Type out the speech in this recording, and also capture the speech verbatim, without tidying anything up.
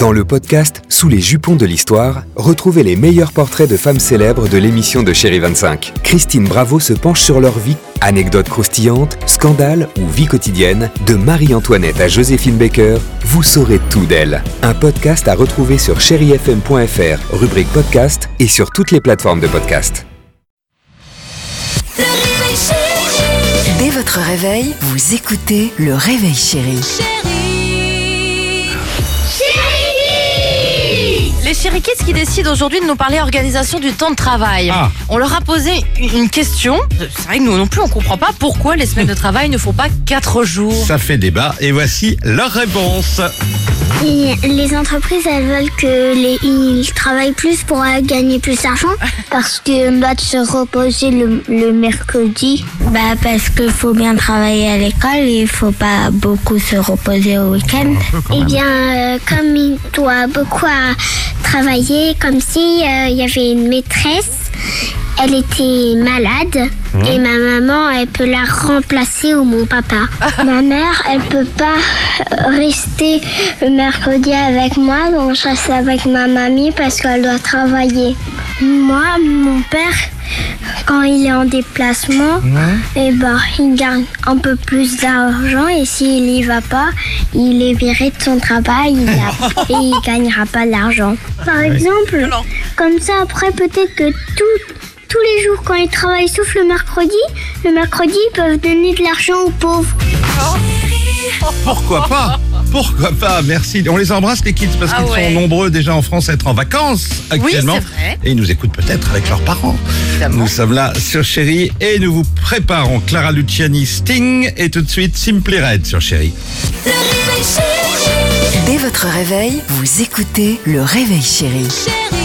Dans le podcast Sous les jupons de l'histoire, retrouvez les meilleurs portraits de femmes célèbres de l'émission de Chérie vingt-cinq. Christine Bravo se penche sur leur vie. Anecdotes croustillantes, scandales ou vie quotidienne, de Marie-Antoinette à Joséphine Baker, vous saurez tout d'elle. Un podcast à retrouver sur chéri f m point f r, rubrique podcast et sur toutes les plateformes de podcast. Dès votre réveil, vous écoutez le Réveil Chéri. Les Chéri Kids qui décident aujourd'hui de nous parler organisation du temps de travail. Ah. On leur a posé une question. C'est vrai que nous non plus on comprend pas pourquoi les semaines de travail ne font pas quatre jours. Ça fait débat et voici leur réponse. Et les entreprises, elles veulent que les, ils travaillent plus pour euh, gagner plus d'argent. Parce qu'on doit se reposer le, le mercredi. Bah parce qu'il faut bien travailler à l'école et il faut pas beaucoup se reposer au week-end. Eh bien, euh, comme il doit beaucoup à travailler, comme si euh, il y avait une maîtresse. Elle était malade mmh. et ma maman, elle peut la remplacer ou mon papa. Ma mère, elle peut pas rester le mercredi avec moi, donc je reste avec ma mamie parce qu'elle doit travailler. Moi, mon père, quand il est en déplacement, mmh. et ben, il gagne un peu plus d'argent et s'il y va pas, il est viré de son travail il a, et il gagnera pas d'argent. Par exemple, comme ça après peut-être que tout Tous les jours, quand ils travaillent, sauf le mercredi, le mercredi, ils peuvent donner de l'argent aux pauvres. Pourquoi pas ? Pourquoi pas ? Merci. On les embrasse, les kids, parce Ah qu'ils ouais. sont nombreux déjà en France à être en vacances actuellement. Oui, c'est vrai. Et ils nous écoutent peut-être avec leurs parents. Évidemment. Nous sommes là sur Chéri et nous vous préparons Clara Luciani, Sting et tout de suite Simply Red sur Chéri. Dès votre réveil, vous écoutez le Réveil Chéri. Chéri.